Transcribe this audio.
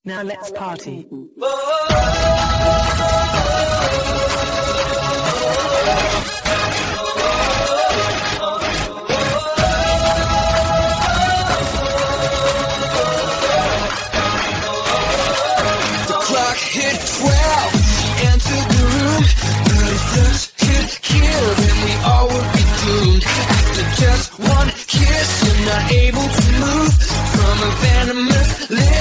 Now let's party. Clock hit 12, we entered the room, but if looks could kill, then we all would be doomed. After just one kiss, you're not able to move from a venomous